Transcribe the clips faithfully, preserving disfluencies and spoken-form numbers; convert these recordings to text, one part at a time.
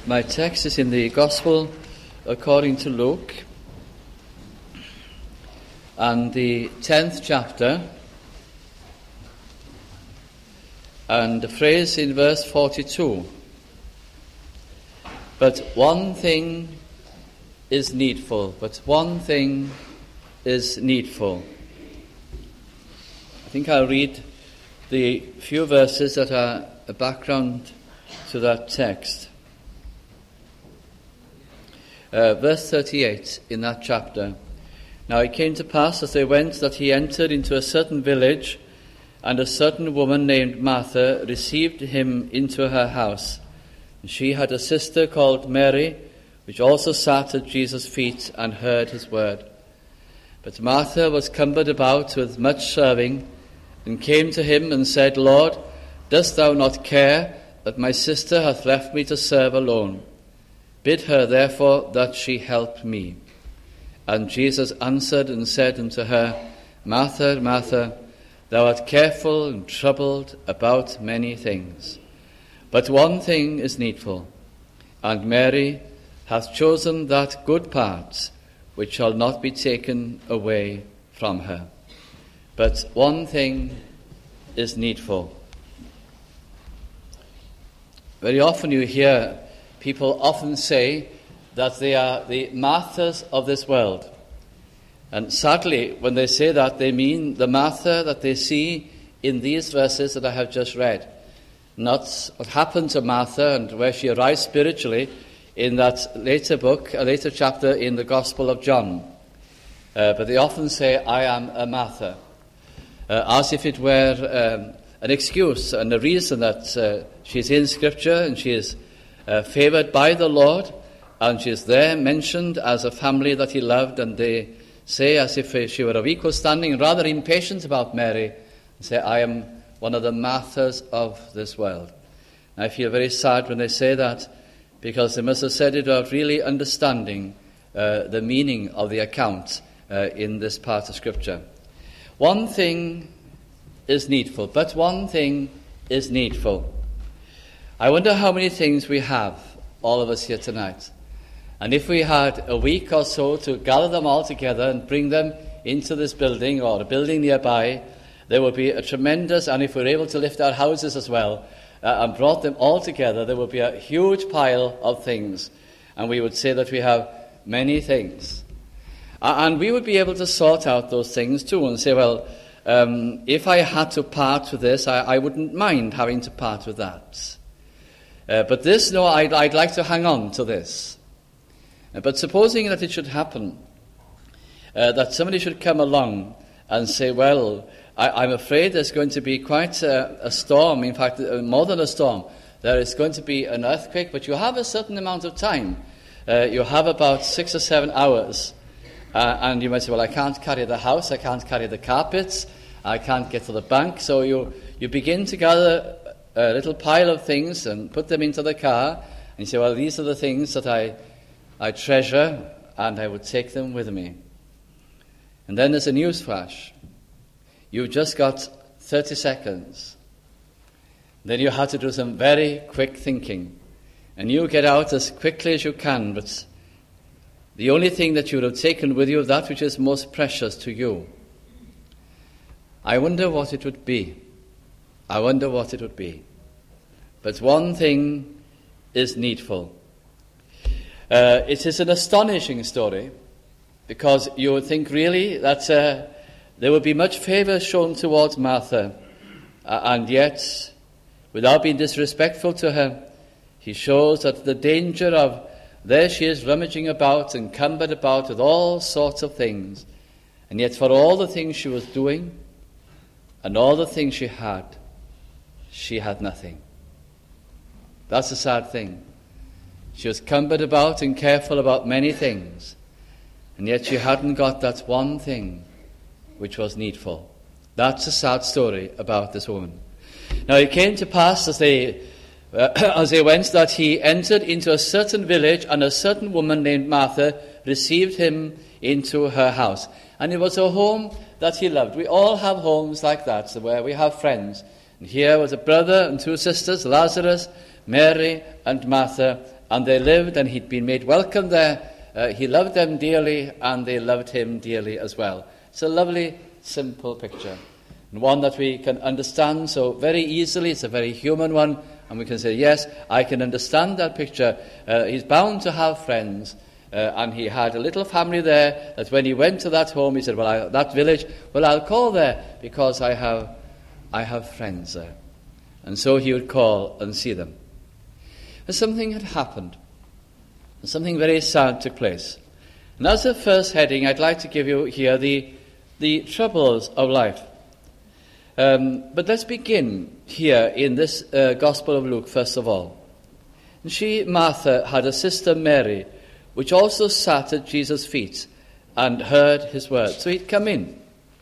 My text is in the Gospel according to Luke, and the tenth chapter, and the phrase in verse forty-two. But one thing is needful, but one thing is needful. I think I'll read the few verses that are a background to that text. Uh, verse thirty-eight in that chapter. Now it came to pass as they went that he entered into a certain village, and a certain woman named Martha received him into her house. And she had a sister called Mary, which also sat at Jesus' feet and heard his word. But Martha was cumbered about with much serving, and came to him and said, Lord, dost thou not care that my sister hath left me to serve alone? Bid her therefore that she help me. And Jesus answered and said unto her, Martha, Martha, thou art careful and troubled about many things. But one thing is needful, and Mary hath chosen that good part which shall not be taken away from her. But one thing is needful. Very often you hear people often say that they are the Marthas of this world. And sadly, when they say that, they mean the Martha that they see in these verses that I have just read. Not what happened to Martha and where she arrived spiritually in that later book, a later chapter in the Gospel of John. Uh, but they often say, I am a Martha, uh, as if it were um, an excuse and a reason that uh, she's in Scripture and she is uh, favored by the Lord, and she is there mentioned as a family that he loved, and they say as if she were of equal standing, rather impatient about Mary, and say, I am one of the Marthas of this world. And I feel very sad when they say that, because they must have said it without really understanding uh, the meaning of the account uh, in this part of Scripture. One thing is needful, but one thing is needful. I wonder how many things we have, all of us here tonight. And if we had a week or so to gather them all together and bring them into this building or a building nearby, there would be a tremendous, and if we're able to lift our houses as well, uh, and brought them all together, there would be a huge pile of things. And we would say that we have many things. Uh, and we would be able to sort out those things too and say, well, um, if I had to part with this, I, I wouldn't mind having to part with that. Uh, but this, no, I'd, I'd like to hang on to this. Uh, but supposing that it should happen, uh, that somebody should come along and say, well, I, I'm afraid there's going to be quite a, a storm, in fact, uh, more than a storm. There is going to be an earthquake, but you have a certain amount of time. Uh, you have about six or seven hours. Uh, and you might say, well, I can't carry the house, I can't carry the carpets, I can't get to the bank. So you, you begin to gather a little pile of things and put them into the car, and you say, well, these are the things that I, I treasure, and I would take them with me. And then there's a news flash. You've just got thirty seconds. Then you have to do some very quick thinking, and you get out as quickly as you can, but the only thing that you would have taken with you, that which is most precious to you. I wonder what it would be. I wonder what it would be. But one thing is needful. Uh, it is an astonishing story, because you would think really that uh, there would be much favour shown towards Martha, uh, and yet, without being disrespectful to her, he shows that the danger of there she is rummaging about and cumbered about with all sorts of things, and yet for all the things she was doing and all the things she had, she had nothing. That's a sad thing. She was cumbered about and careful about many things, and yet she hadn't got that one thing which was needful. That's a sad story about this woman. Now it came to pass as they uh, as they went that he entered into a certain village, and a certain woman named Martha received him into her house. And it was a home that he loved. We all have homes like that, where we have friends. And here was a brother and two sisters, Lazarus, Mary and Martha, and they lived, and he'd been made welcome there. Uh, he loved them dearly, and they loved him dearly as well. It's a lovely, simple picture, and one that we can understand so very easily. It's a very human one, and we can say, yes, I can understand that picture. Uh, he's bound to have friends, uh, and he had a little family there, that when he went to that home, he said, well, I, that village, well, I'll call there, because I have, I have friends there. And so he would call and see them. And something had happened. And something very sad took place. And as a first heading, I'd like to give you here the, the troubles of life. Um, but let's begin here in this uh, Gospel of Luke, first of all. And she, Martha, had a sister Mary, which also sat at Jesus' feet and heard his word. So he'd come in.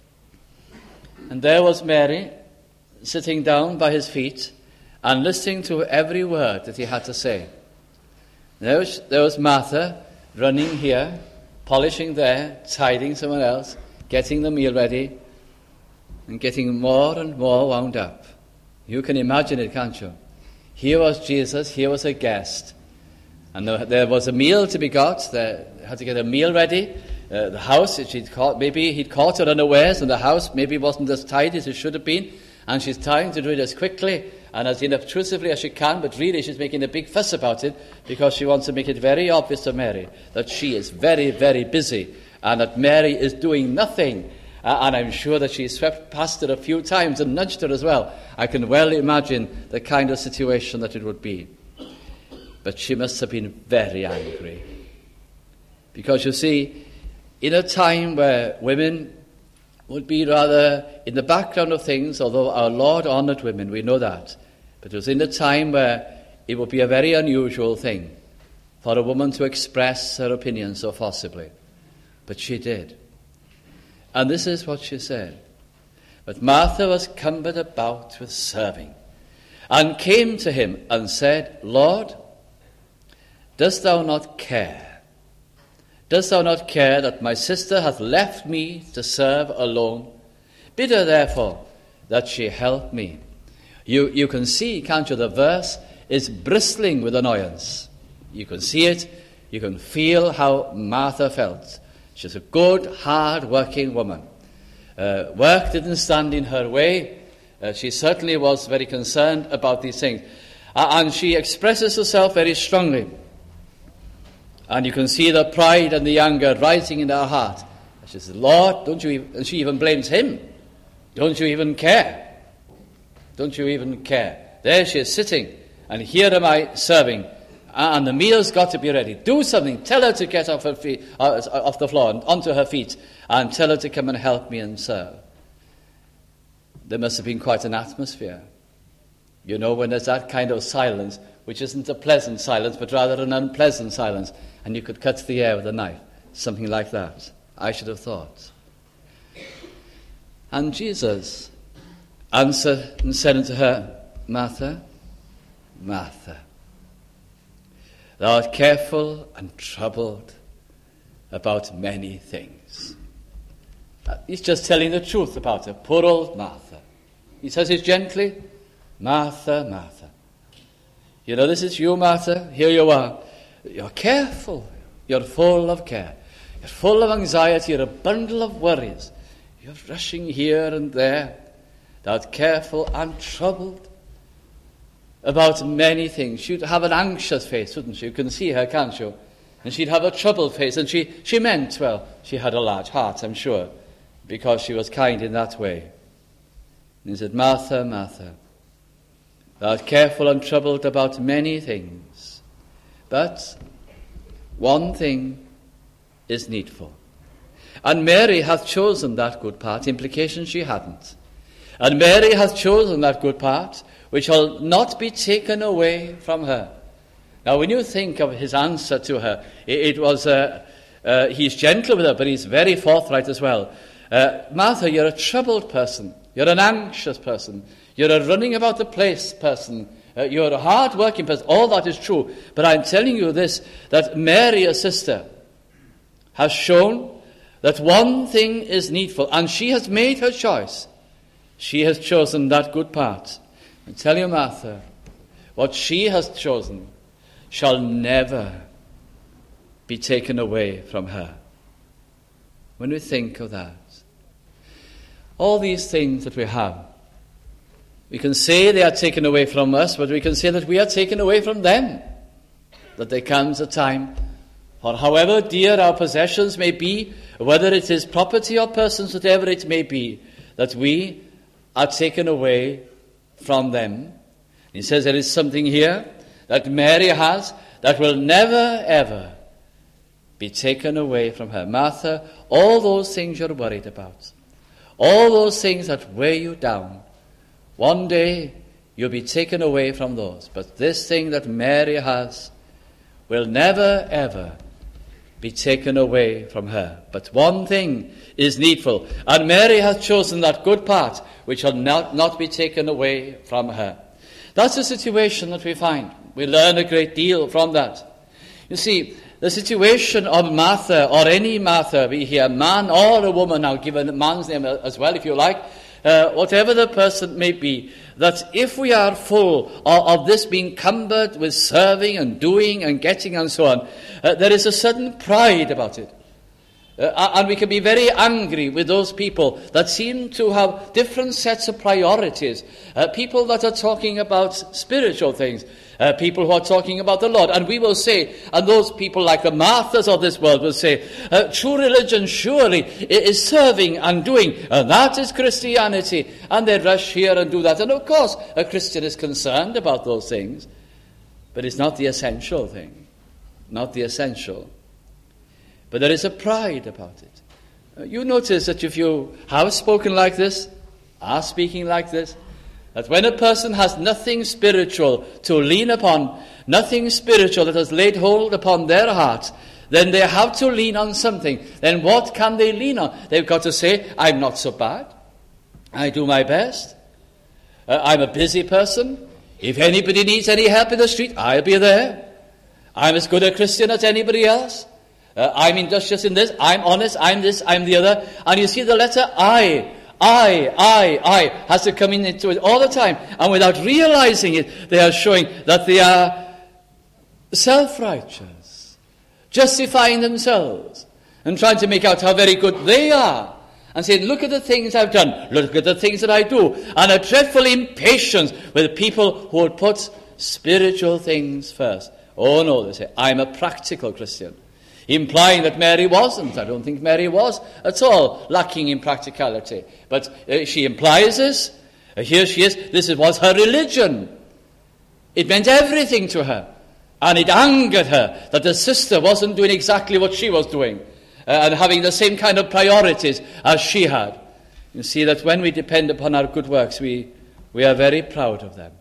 And there was Mary, sitting down by his feet and listening to every word that he had to say. There was, there was Martha running here, polishing there, tidying someone else, getting the meal ready, and getting more and more wound up. You can imagine it, can't you? Here was Jesus, here was a guest, and there, there was a meal to be got. They had to get a meal ready. Uh, the house, she'd caught, maybe he'd caught her unawares, and the house maybe wasn't as tidy as it should have been, and she's trying to do it as quickly and as inobtrusively as she can, but really she's making a big fuss about it because she wants to make it very obvious to Mary that she is very, very busy and that Mary is doing nothing. Uh, and I'm sure that she swept past her a few times and nudged her as well. I can well imagine the kind of situation that it would be. But she must have been very angry. Because you see, in a time where women would be rather in the background of things, although our Lord honoured women, we know that. But it was in a time where it would be a very unusual thing for a woman to express her opinion so forcibly. But she did. And this is what she said. But Martha was cumbered about with serving, and came to him and said, Lord, dost thou not care? Dost thou not care that my sister hath left me to serve alone? Bid her therefore that she help me. You, you can see, can't you, the verse is bristling with annoyance. You can see it. You can feel how Martha felt. She's a good, hard-working woman. Uh, work didn't stand in her way. Uh, she certainly was very concerned about these things. Uh, and she expresses herself very strongly. And you can see the pride and the anger rising in her heart. She says, Lord, don't you even... And she even blames him. Don't you even care? Don't you even care? There she is sitting, and here am I serving, and the meal's got to be ready. Do something. Tell her to get off her feet, uh, off the floor and onto her feet, and tell her to come and help me and serve. There must have been quite an atmosphere. You know, when there's that kind of silence, which isn't a pleasant silence, but rather an unpleasant silence, and you could cut the air with a knife. Something like that, I should have thought. And Jesus answered and said unto her, Martha, Martha, thou art careful and troubled about many things. He's just telling the truth about her, poor old Martha. He says it gently, Martha, Martha. You know, this is you, Martha. Here you are. You're careful. You're full of care. You're full of anxiety. You're a bundle of worries. You're rushing here and there. Thou art careful and troubled about many things. She'd have an anxious face, wouldn't she? You can see her, can't you? And she'd have a troubled face. And she, she meant, well, she had a large heart, I'm sure, because she was kind in that way. And he said, Martha, Martha, thou art careful and troubled about many things, but one thing is needful. And Mary hath chosen that good part, implication she hadn't. And Mary hath chosen that good part, which shall not be taken away from her. Now, when you think of his answer to her, it, it was, uh, uh, he's gentle with her, but he's very forthright as well. Uh, Martha, you're a troubled person. You're an anxious person. You're a running about the place person. Uh, you're a hard-working person. All that is true. But I'm telling you this, that Mary, a sister, has shown that one thing is needful, and she has made her choice. She has chosen that good part. I tell you, Martha, what she has chosen shall never be taken away from her. When we think of that, all these things that we have, we can say they are taken away from us, but we can say that we are taken away from them. That there comes a time, for however dear our possessions may be, whether it is property or persons, whatever it may be, that we are taken away from them. He says there is something here that Mary has that will never, ever be taken away from her. Martha, all those things you're worried about, all those things that weigh you down, one day you'll be taken away from those. But this thing that Mary has will never, ever be taken away from her. But one thing is needful, and Mary has chosen that good part which shall not, not be taken away from her. That's the situation that we find. We learn a great deal from that. You see, the situation of Martha, or any Martha, be he a man or a woman, I'll give a man's name as well if you like, uh, whatever the person may be, that if we are full of, of this being cumbered with serving and doing and getting and so on, uh, there is a certain pride about it. Uh, and we can be very angry with those people that seem to have different sets of priorities. Uh, people that are talking about spiritual things. Uh, people who are talking about the Lord. And we will say, and those people like the Marthas of this world will say, uh, true religion surely is serving and doing. And that is Christianity. And they rush here and do that. And of course, a Christian is concerned about those things. But it's not the essential thing. Not the essential. But there is a pride about it. Uh, you notice that if you have spoken like this, are speaking like this, that when a person has nothing spiritual to lean upon, nothing spiritual that has laid hold upon their heart, then they have to lean on something. Then what can they lean on? They've got to say, I'm not so bad. I do my best. Uh, I'm a busy person. If anybody needs any help in the street, I'll be there. I'm as good a Christian as anybody else. Uh, I'm industrious in this, I'm honest, I'm this, I'm the other. And you see the letter I, I, I, I has to come into it all the time. And without realizing it, they are showing that they are self-righteous, justifying themselves, and trying to make out how very good they are. And saying, look at the things I've done, look at the things that I do. And a dreadful impatience with people who would put spiritual things first. Oh no, they say, I'm a practical Christian. Implying that Mary wasn't. I don't think Mary was at all lacking in practicality. But uh, she implies this. Uh, here she is. This was her religion. It meant everything to her. And it angered her that the sister wasn't doing exactly what she was doing. Uh, and having the same kind of priorities as she had. You see that when we depend upon our good works, we, we are very proud of them.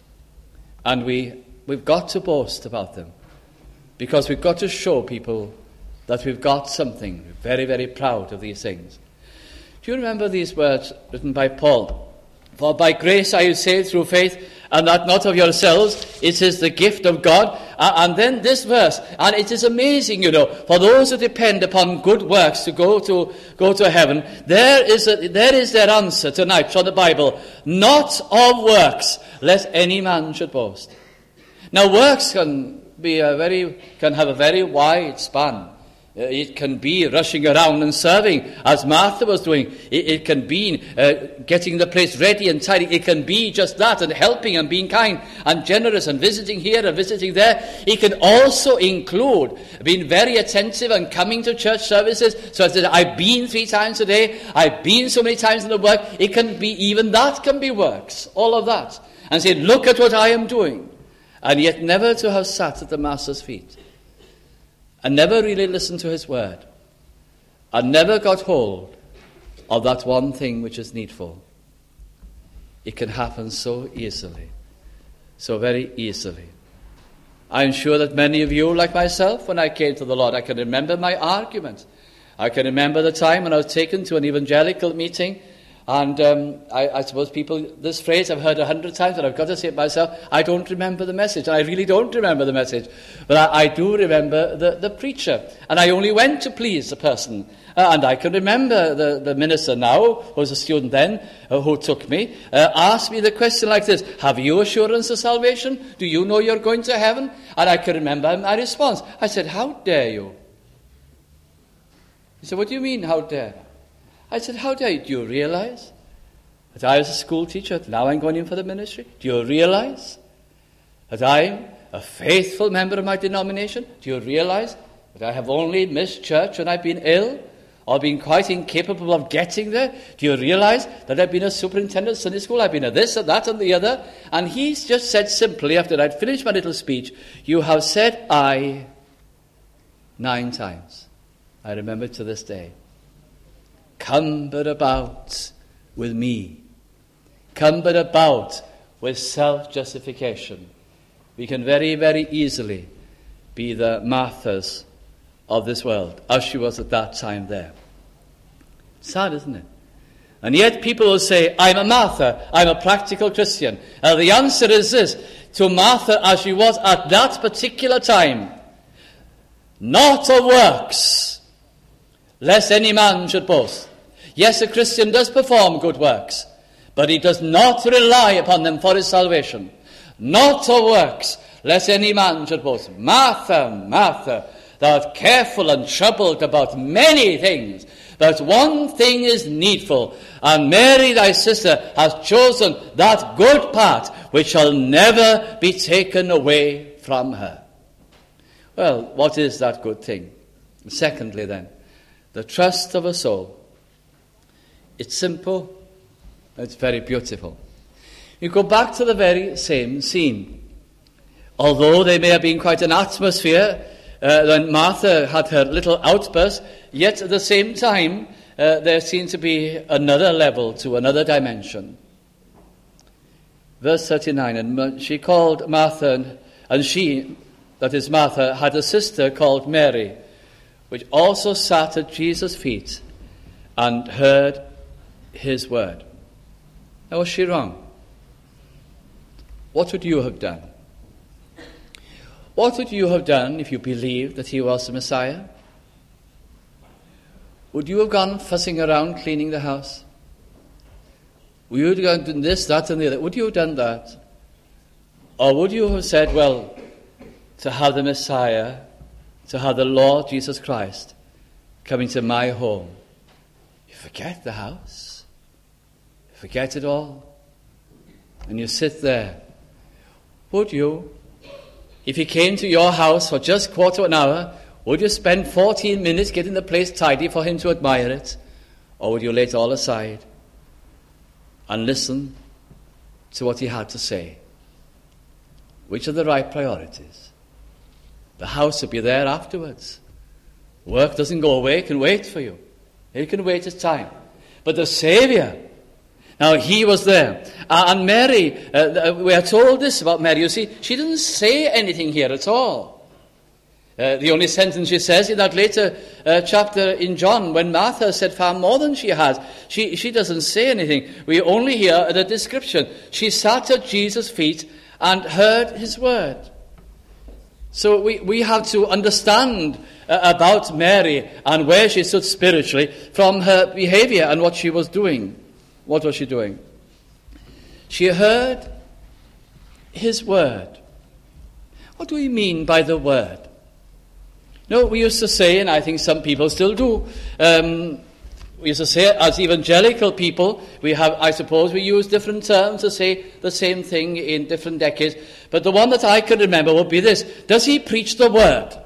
And we, we've got to boast about them. Because we've got to show people that we've got something. We're very, very proud of these things. Do you remember these words written by Paul? For by grace are you saved through faith, and that not of yourselves. It is the gift of God. Uh, and then this verse, and it is amazing, you know, for those who depend upon good works to go to go to heaven, there is a, there is their answer tonight from the Bible. Not of works, lest any man should boast. Now works can be a very can have a very wide span. Uh, it can be rushing around and serving, as Martha was doing. It, it can be uh, getting the place ready and tidy. It can be just that, and helping and being kind and generous and visiting here and visiting there. It can also include being very attentive and coming to church services. So I said, I've been three times a day. I've been so many times in the work. It can be, even that can be works. All of that. And say, look at what I am doing. And yet never to have sat at the Master's feet. And never really listened to his word. And never got hold of that one thing which is needful. It can happen so easily. So very easily. I'm sure that many of you, like myself, when I came to the Lord, I can remember my argument. I can remember the time when I was taken to an evangelical meeting, And um, I, I suppose people, this phrase I've heard a hundred times, and I've got to say it myself, I don't remember the message. And I really don't remember the message. But I, I do remember the, the preacher. And I only went to please the person. Uh, and I can remember the, the minister now, who was a student then, uh, who took me, uh, asked me the question like this: have you assurance of salvation? Do you know you're going to heaven? And I can remember my response. I said, how dare you? He said, what do you mean, how dare? I said, how dare you? Do you realize that I was a school teacher, now I'm going in for the ministry? Do you realize that I'm a faithful member of my denomination? Do you realize that I have only missed church when I've been ill or been quite incapable of getting there? Do you realize that I've been a superintendent of Sunday school? I've been a this and that and the other. And he's just said simply, after I'd finished my little speech, you have said I nine times. I remember to this day. Cumbered about with me, cumbered about with self-justification. We can very, very easily be the Marthas of this world, as she was at that time there. Sad, isn't it? And yet people will say, I'm a Martha, I'm a practical Christian. And the answer is this: to Martha as she was at that particular time, not of works, lest any man should boast. Yes, a Christian does perform good works, but he does not rely upon them for his salvation. Not of works, lest any man should boast. Martha, Martha, thou art careful and troubled about many things, but one thing is needful, and Mary thy sister has chosen that good part which shall never be taken away from her. Well, what is that good thing? Secondly then, the trust of a soul. It's simple, it's very beautiful. You go back to the very same scene. Although there may have been quite an atmosphere uh, when Martha had her little outburst, yet at the same time uh, there seemed to be another level, to another dimension. Verse thirty-nine, and she called Martha, and she, that is Martha, had a sister called Mary, which also sat at Jesus' feet and heard his word. Now, was she wrong? What would you have done? What would you have done if you believed that he was the Messiah? Would you have gone fussing around cleaning the house? Would you have gone doing this, that, and the other? Would you have done that? Or would you have said, well, to have the Messiah, to have the Lord Jesus Christ come into my home, you forget the house. You forget it all. And you sit there. Would you, if he came to your house for just quarter of an hour, would you spend fourteen minutes getting the place tidy for him to admire it? Or would you lay it all aside and listen to what he had to say? Which are the right priorities? The house will be there afterwards. Work doesn't go away, it can wait for you. It can wait its time. But the Saviour, now he was there. Uh, and Mary, uh, we are told this about Mary. You see, she didn't say anything here at all. Uh, the only sentence she says in that later uh, chapter in John, when Martha said far more than she has, she, she doesn't say anything. We only hear the description. She sat at Jesus' feet and heard his word. So we, we have to understand uh, about Mary and where she stood spiritually from her behavior and what she was doing. What was she doing? She heard his word. What do we mean by the word? No, we used to say, and I think some people still do, um, we used to say as evangelical people, we have, I suppose we use different terms to say the same thing in different decades. But the one that I can remember would be this: does he preach the word?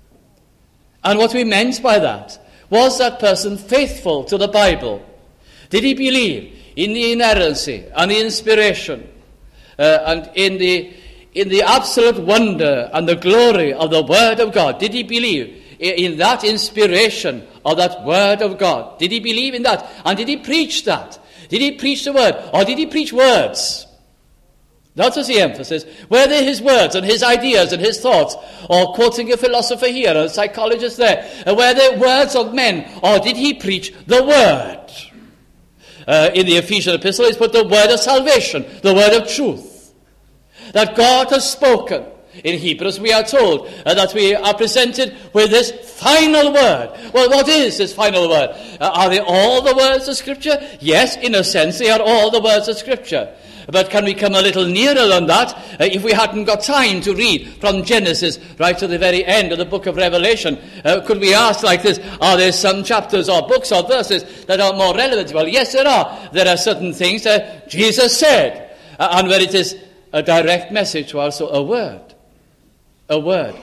And what we meant by that, was that person faithful to the Bible? Did he believe in the inerrancy and the inspiration uh, and in the in the absolute wonder and the glory of the Word of God? Did he believe in that inspiration of that Word of God? Did he believe in that? And did he preach that? Did he preach the Word? Or did he preach words? That was the emphasis. Were they his words and his ideas and his thoughts? Or quoting a philosopher here and a psychologist there? Were they words of men? Or did he preach the Word? uh, in the Ephesian epistle is put the word of salvation, the word of truth. That God has spoken. In Hebrews we are told uh, that we are presented with this final word. Well, what is this final word? Uh, are they all the words of Scripture? Yes, in a sense they are all the words of Scripture. But can we come a little nearer than that? Uh, if we hadn't got time to read from Genesis right to the very end of the book of Revelation, uh, could we ask like this, are there some chapters or books or verses that are more relevant? Well, yes, there are. There are certain things that Jesus said, uh, and where it is a direct message, also a word. A word.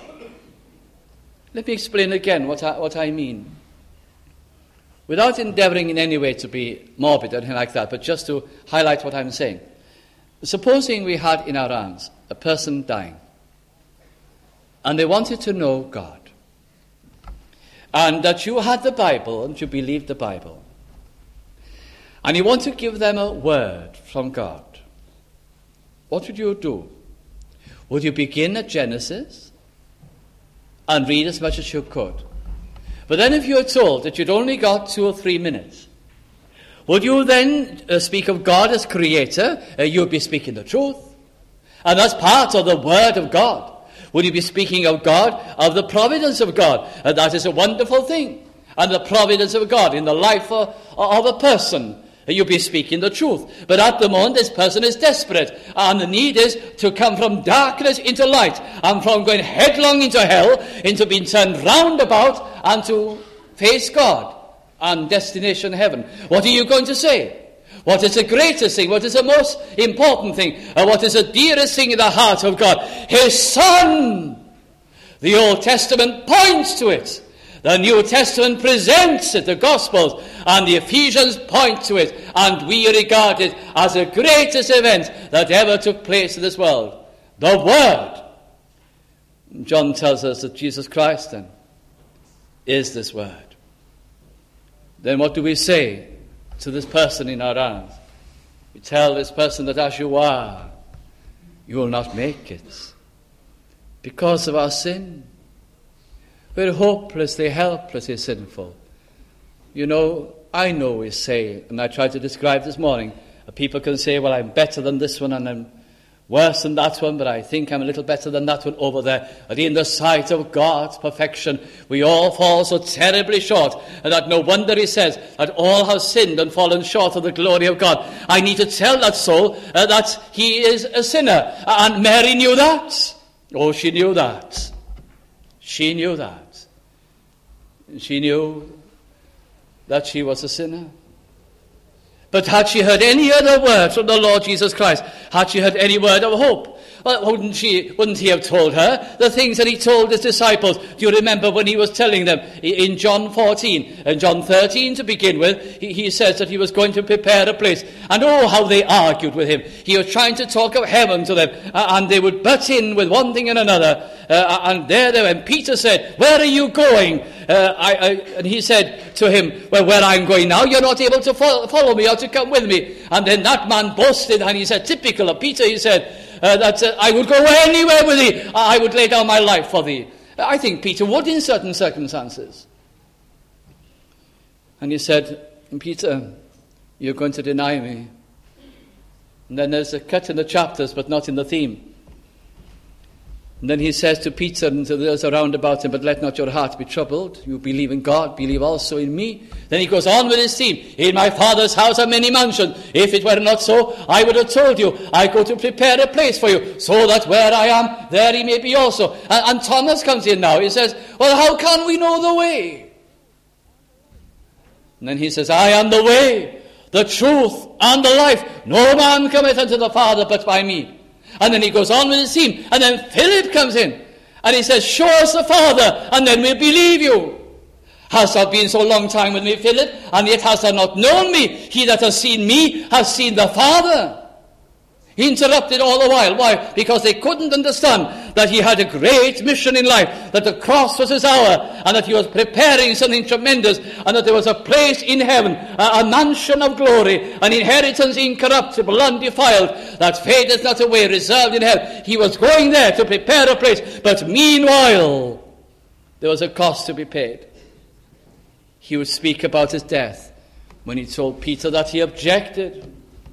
Let me explain again what I, what I mean. Without endeavoring in any way to be morbid or anything like that, but just to highlight what I'm saying. Supposing we had in our arms a person dying, and they wanted to know God, and that you had the Bible and you believed the Bible, and you want to give them a word from God, what would you do? Would you begin at Genesis and read as much as you could? But then if you were told that you'd only got two or three minutes, would you then uh, speak of God as creator? Uh, you would be speaking the truth. And that's part of the word of God. Would you be speaking of God, of the providence of God? And that is a wonderful thing. And the providence of God in the life of, of a person. You'll be speaking the truth. But at the moment, this person is desperate. And the need is to come from darkness into light. And from going headlong into hell, into being turned round about and to face God and destination heaven. What are you going to say? What is the greatest thing? What is the most important thing? And what is the dearest thing in the heart of God? His Son! The Old Testament points to it. The New Testament presents it, the Gospels, and the Ephesians point to it, and we regard it as the greatest event that ever took place in this world. The Word. John tells us that Jesus Christ, then, is this Word. Then what do we say to this person in our arms? We tell this person that as you are, you will not make it because of our sin. We're hopelessly, helplessly sinful. You know, I know we say, and I tried to describe this morning, people can say, well, I'm better than this one and I'm worse than that one, but I think I'm a little better than that one over there. But in the sight of God's perfection, we all fall so terribly short, and that no wonder he says that all have sinned and fallen short of the glory of God. I need to tell that soul uh, that he is a sinner. And Mary knew that. Oh, she knew that. She knew that. She knew that she was a sinner. But had she heard any other word from the Lord Jesus Christ, had she heard any word of hope, well, wouldn't she, wouldn't he have told her the things that he told his disciples? Do you remember when he was telling them in John fourteen and John thirteen to begin with, he, he says that he was going to prepare a place. And oh, how they argued with him. He was trying to talk of heaven to them, uh, and they would butt in with one thing and another. Uh, and there they were. And Peter said, where are you going? Uh, I, I, and he said to him, well, where I'm going now, you're not able to follow, follow me or to come with me. And then that man boasted, and he said, typical of Peter, he said, uh, that uh, I would go anywhere with thee. I would lay down my life for thee. I think Peter would in certain circumstances. And he said, Peter, you're going to deny me. And then there's a cut in the chapters, but not in the theme. And then he says to Peter and to those around about him, but let not your heart be troubled. You believe in God, believe also in me. Then he goes on with his theme. In my Father's house are many mansions. If it were not so, I would have told you. I go to prepare a place for you, so that where I am, there he may be also. And, and Thomas comes in now. He says, well, how can we know the way? And then he says, I am the way, the truth, and the life. No man cometh unto the Father but by me. And then he goes on with his theme. And then Philip comes in. And he says, show us the Father, and then we'll believe you. Hast thou been so long time with me, Philip, and yet hast thou not known me? He that has seen me has seen the Father. He interrupted all the while. Why? Because they couldn't understand that he had a great mission in life, that the cross was his hour, and that he was preparing something tremendous, and that there was a place in heaven, a, a mansion of glory, an inheritance incorruptible, undefiled, that fadeth not away, reserved in heaven. He was going there to prepare a place, but meanwhile, there was a cost to be paid. He would speak about his death when he told Peter that he objected,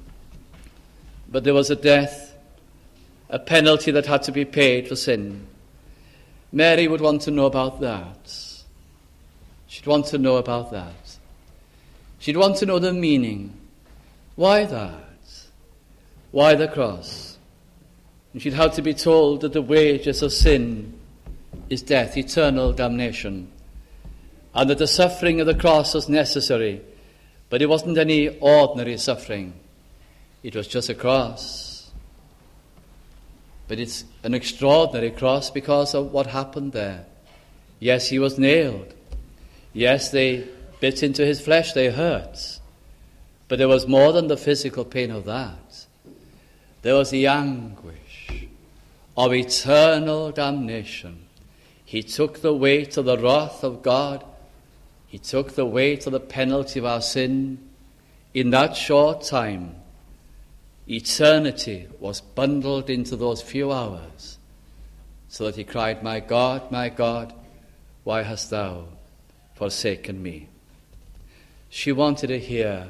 but there was a death, a penalty that had to be paid for sin. Mary would want to know about that. She'd want to know about that. She'd want to know the meaning. Why that? Why the cross? And she'd have to be told that the wages of sin is death, eternal damnation, and that the suffering of the cross was necessary, but it wasn't any ordinary suffering. It was just a cross. But it's an extraordinary cross because of what happened there. Yes, he was nailed. Yes, they bit into his flesh, they hurt. But there was more than the physical pain of that. There was the anguish of eternal damnation. He took the weight of the wrath of God. He took the weight of the penalty of our sin. In that short time, eternity was bundled into those few hours, so that he cried, "My God, my God, why hast thou forsaken me?" She wanted to hear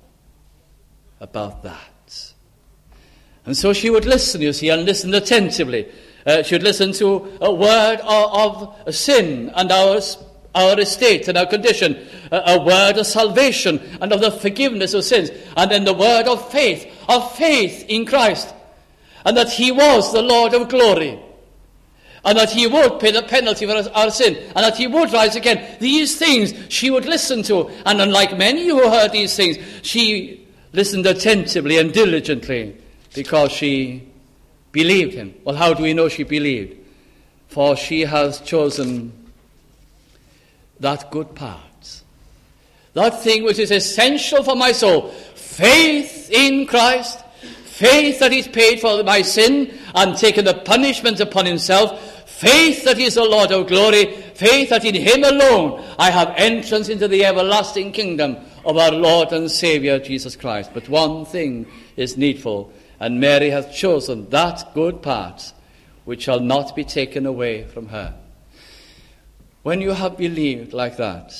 about that. And so she would listen, you see, and listen attentively. Uh, she would listen to a word of, of sin and our, our estate and our condition, a, a word of salvation and of the forgiveness of sins, and then the word of faith, of faith in Christ, and that he was the Lord of glory, and that he would pay the penalty for our, our sin, and that he would rise again. These things she would listen to, and unlike many who heard these things, she listened attentively and diligently because she believed him. Well, how do we know she believed? For she has chosen that good part, that thing which is essential for my soul, faith in Christ, faith that he's paid for my sin and taken the punishment upon himself, faith that he is the Lord of glory, faith that in him alone I have entrance into the everlasting kingdom of our Lord and Saviour Jesus Christ. But one thing is needful, and Mary hath chosen that good part which shall not be taken away from her. When you have believed like that,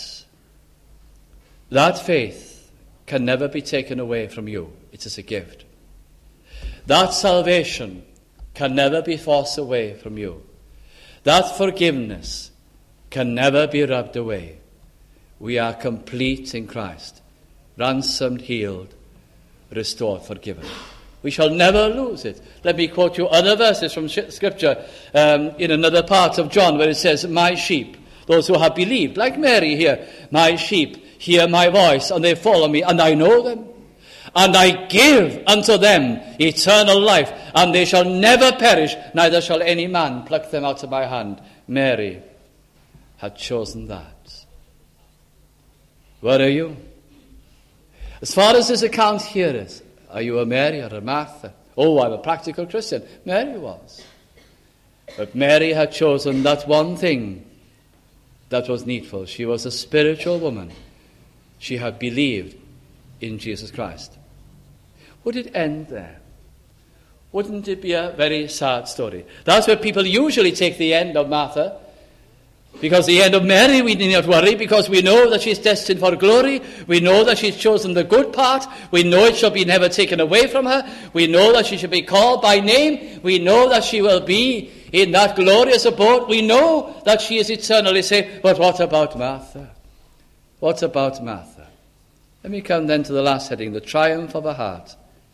that faith can never be taken away from you. It is a gift. That salvation can never be forced away from you. That forgiveness can never be rubbed away. We are complete in Christ, ransomed, healed, restored, forgiven. We shall never lose it. Let me quote you other verses from Scripture um, in another part of John where it says, "My sheep," those who have believed, like Mary here, "my sheep hear my voice, and they follow me, and I know them. And I give unto them eternal life, and they shall never perish, neither shall any man pluck them out of my hand." Mary had chosen that. Where are you? As far as this account here is, are you a Mary or a Martha? Oh, I'm a practical Christian. Mary was. But Mary had chosen that one thing that was needful. She was a spiritual woman. She had believed in Jesus Christ. Would it end there? Wouldn't it be a very sad story? That's where people usually take the end of Martha. Because the end of Mary, we need not worry, because we know that she's destined for glory. We know that she's chosen the good part. We know it shall be never taken away from her. We know that she shall be called by name. We know that she will be in that glorious abode. We know that she is eternally saved. But what about Martha? What about Martha? Let me come then to the last heading, the triumph of her heart.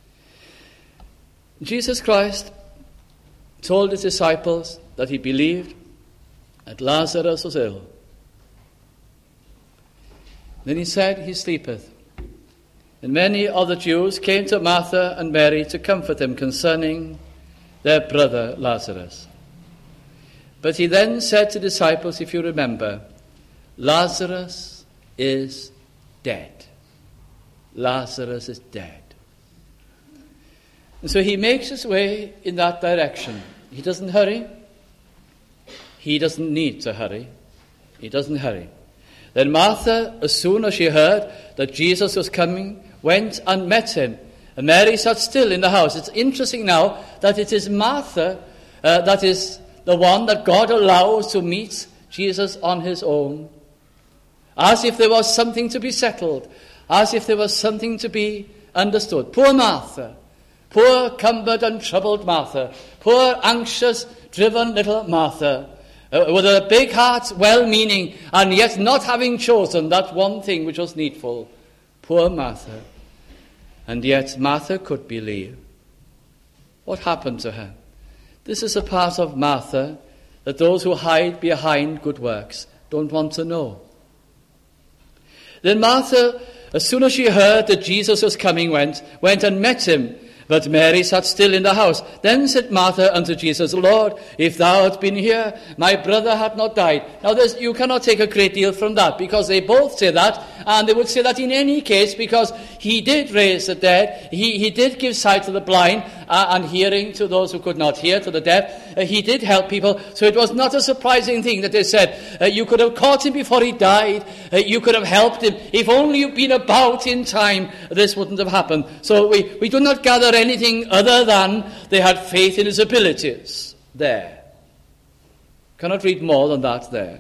Jesus Christ told his disciples that he believed that Lazarus was ill. Then he said, "He sleepeth." And many of the Jews came to Martha and Mary to comfort them concerning their brother Lazarus. But he then said to the disciples, if you remember, "Lazarus is dead." Lazarus is dead. And so he makes his way in that direction. He doesn't hurry. He doesn't need to hurry. He doesn't hurry. Then Martha, as soon as she heard that Jesus was coming, went and met him. And Mary sat still in the house. It's interesting now that it is Martha uh, that is the one that God allows to meet Jesus on his own. As if there was something to be settled. as if there was something to be understood. Poor Martha, poor cumbered and troubled Martha, poor anxious, driven little Martha, uh, with a big heart, well-meaning, and yet not having chosen that one thing which was needful. Poor Martha. And yet Martha could believe. What happened to her? This is a part of Martha that those who hide behind good works don't want to know. Then Martha, as soon as she heard that Jesus was coming, went, went and met him. But Mary sat still in the house. Then said Martha unto Jesus, Lord, if thou hadst been here, my brother had not died. Now there's, you cannot take a great deal from that, because they both say that, and they would say that in any case, because he did raise the dead, he, he did give sight to the blind, uh, and hearing to those who could not hear, to the deaf. Uh, he did help people, so it was not a surprising thing that they said, uh, you could have caught him before he died, uh, you could have helped him. If only you'd been about in time, this wouldn't have happened. So we, we do not gather anything other than they had faith in his abilities there. Cannot read more than that there.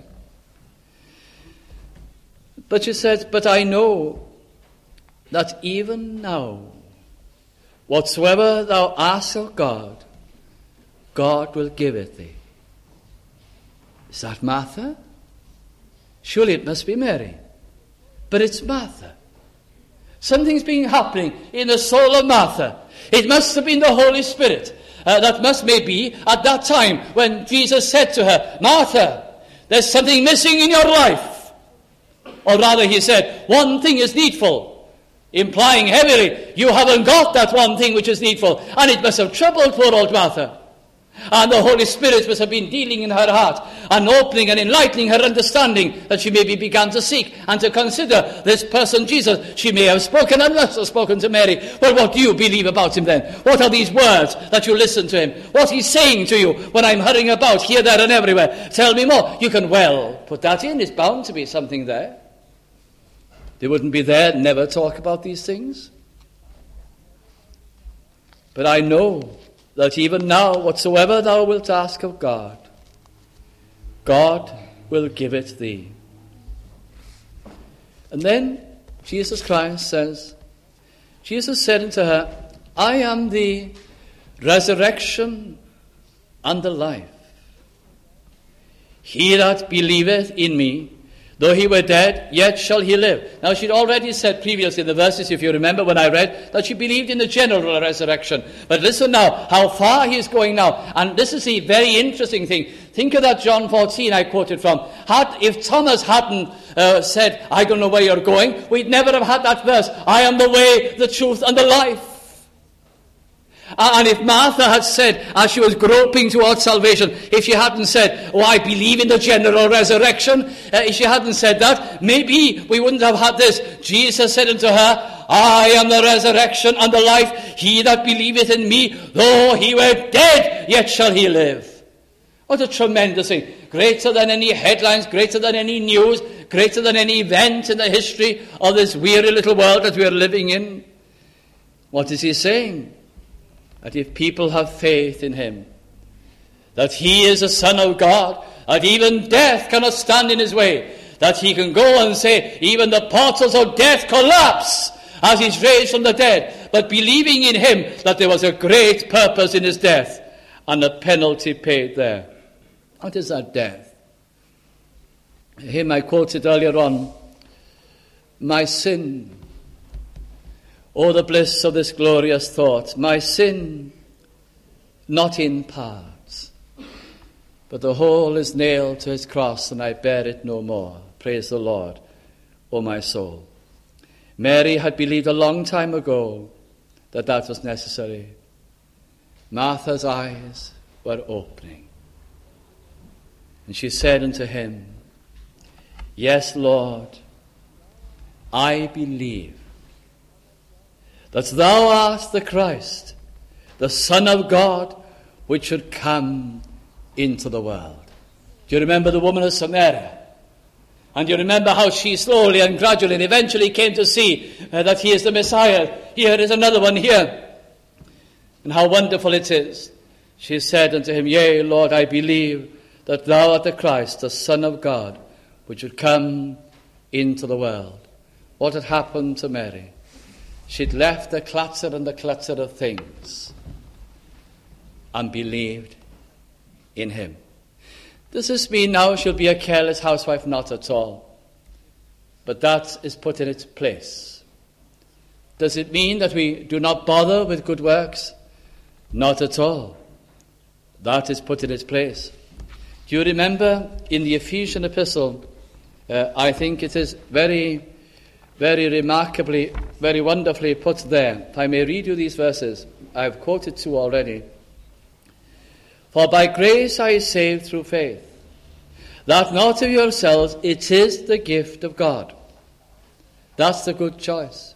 But she said, but I know that even now, whatsoever thou ask of God, God will give it thee. Is that Martha? Surely it must be Mary. But it's Martha. Something's been happening in the soul of Martha. It must have been the Holy Spirit. Uh, that must maybe at that time when Jesus said to her, Martha, there's something missing in your life. Or rather he said, one thing is needful. Implying heavily, you haven't got that one thing which is needful. And it must have troubled poor old Martha. And the Holy Spirit must have been dealing in her heart and opening and enlightening her understanding, that she maybe began to seek and to consider this person Jesus. She may have spoken and must have spoken to Mary. Well, what do you believe about him then? What are these words that you listen to him? What he's saying to you when I'm hurrying about here, there and everywhere? Tell me more. You can well put that in. It's bound to be something there. They wouldn't be there, never talk about these things. But I know that even now, whatsoever thou wilt ask of God, God will give it thee. And then Jesus Christ says, Jesus said unto her, I am the resurrection and the life. He that believeth in me, though he were dead, yet shall he live. Now, she'd already said previously in the verses, if you remember when I read, that she believed in the general resurrection. But listen now, how far he is going now. And this is the very interesting thing. Think of that John fourteen I quoted from. Had, if Thomas hadn't uh, said, I don't know where you're going, we'd never have had that verse, I am the way, the truth, and the life. And if Martha had said, as she was groping towards salvation, if she hadn't said, oh, I believe in the general resurrection, uh, if she hadn't said that, maybe we wouldn't have had this. Jesus said unto her, I am the resurrection and the life. He that believeth in me, though he were dead, yet shall he live. What a tremendous thing. Greater than any headlines, greater than any news, greater than any event in the history of this weary little world that we are living in. What is he saying? That if people have faith in him, that he is the Son of God, that even death cannot stand in his way, that he can go and say, even the portals of death collapse as he's raised from the dead, but believing in him that there was a great purpose in his death and a penalty paid there. What is that death? A hymn I quoted earlier on, my sin. Oh, the bliss of this glorious thought. My sin, not in parts, but the whole is nailed to his cross, and I bear it no more. Praise the Lord, O my soul. Mary had believed a long time ago that that was necessary. Martha's eyes were opening. And she said unto him, yes, Lord, I believe that thou art the Christ, the Son of God, which should come into the world. Do you remember the woman of Samaria? And you remember how she slowly and gradually and eventually came to see uh, that he is the Messiah. Here is another one here. And how wonderful it is. She said unto him, yea, Lord, I believe that thou art the Christ, the Son of God, which should come into the world. what had happened to Mary. She'd left the clatter and the clutter of things and believed in him. Does this mean now she'll be a careless housewife? Not at all. But that is put in its place. Does it mean that we do not bother with good works? Not at all. That is put in its place. Do you remember in the Ephesian epistle, uh, I think it is very, very remarkably, very wonderfully put there. If I may read you these verses, I've quoted two already. For by grace are ye saved through faith, that not of yourselves, it is the gift of God. That's the good choice.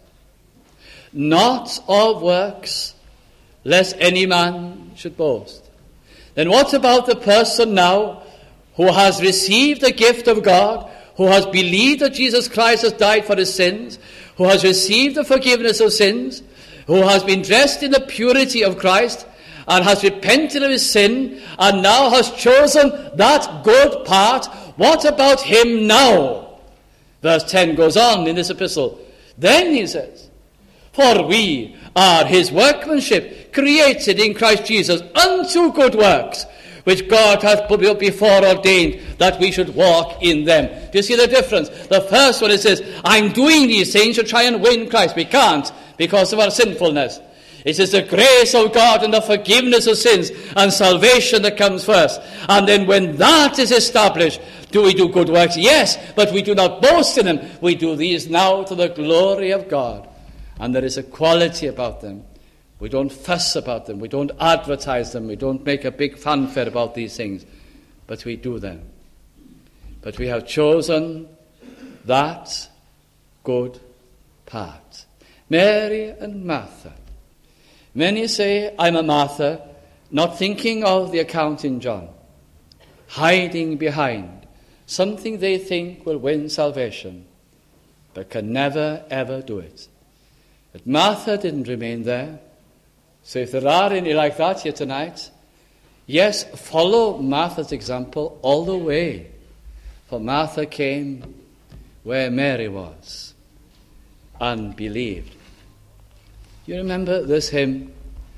Not of works, lest any man should boast. Then what about the person now who has received the gift of God, who has believed that Jesus Christ has died for his sins, who has received the forgiveness of sins, who has been dressed in the purity of Christ, and has repented of his sin, and now has chosen that good part? What about him now? Verse ten goes on in this epistle. Then he says, for we are his workmanship, created in Christ Jesus unto good works, which God hath before ordained that we should walk in them. Do you see the difference? The first one, it says, I'm doing these things to try and win Christ. We can't because of our sinfulness. It is the grace of God and the forgiveness of sins and salvation that comes first. And then when that is established, do we do good works? Yes, but we do not boast in them. We do these now to the glory of God. And there is a quality about them. We don't fuss about them. We don't advertise them. We don't make a big fanfare about these things. But we do them. But we have chosen that good part. Mary and Martha. Many say, I'm a Martha, not thinking of the account in John, hiding behind something they think will win salvation, but can never, ever do it. But Martha didn't remain there. So if there are any like that here tonight, yes, follow Martha's example all the way. For Martha came where Mary was and believed. You remember this hymn?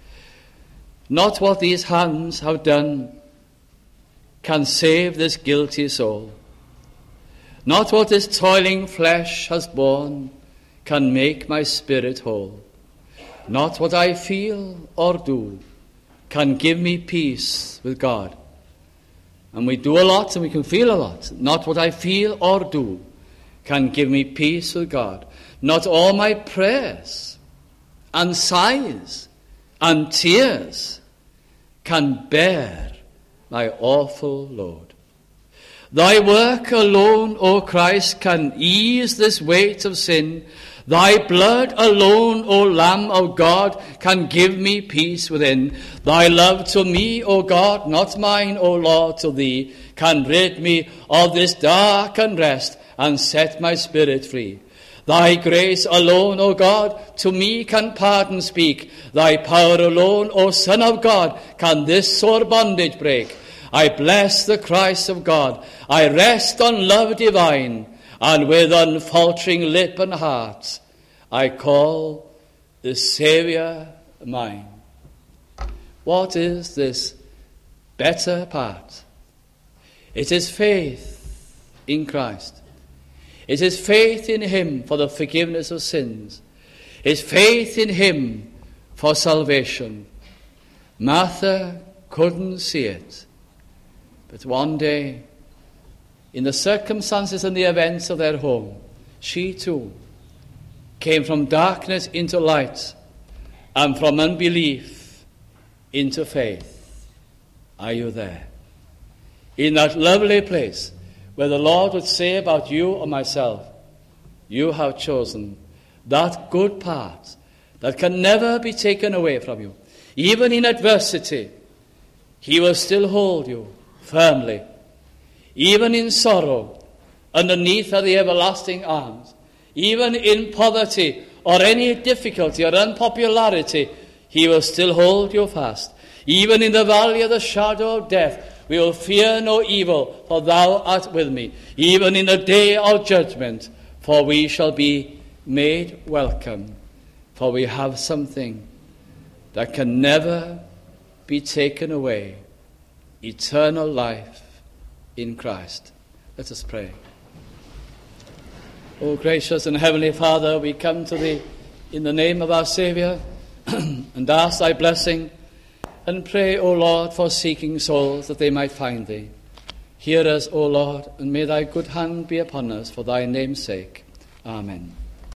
Not what these hands have done can save this guilty soul. Not what this toiling flesh has borne can make my spirit whole. Not what I feel or do can give me peace with God. And we do a lot and we can feel a lot. Not what I feel or do can give me peace with God. Not all my prayers and sighs and tears can bear my awful load. Thy work alone, O Christ, can ease this weight of sin. Thy blood alone, O Lamb of God, can give me peace within. Thy love to me, O God, not mine, O Lord, to thee, can rid me of this dark unrest and set my spirit free. Thy grace alone, O God, to me can pardon speak. Thy power alone, O Son of God, can this sore bondage break. I bless the Christ of God. I rest on love divine, and with unfaltering lip and heart, I call the Saviour mine. What is this better part? It is faith in Christ. It is faith in him for the forgiveness of sins. It's faith in him for salvation. Martha couldn't see it. But one day, in the circumstances and the events of their home, she too came from darkness into light and from unbelief into faith. Are you there? In that lovely place where the Lord would say about you or myself, you have chosen that good part that can never be taken away from you. Even in adversity, he will still hold you firmly. Even in sorrow, underneath are the everlasting arms. Even in poverty or any difficulty or unpopularity, he will still hold you fast. Even in the valley of the shadow of death, we will fear no evil, for thou art with me. Even in the day of judgment, for we shall be made welcome, for we have something that can never be taken away, eternal life in Christ. Let us pray. O gracious and heavenly Father, we come to Thee in the name of our Saviour and ask Thy blessing and pray, O Lord, for seeking souls that they might find Thee. Hear us, O Lord, and may Thy good hand be upon us for Thy name's sake. Amen.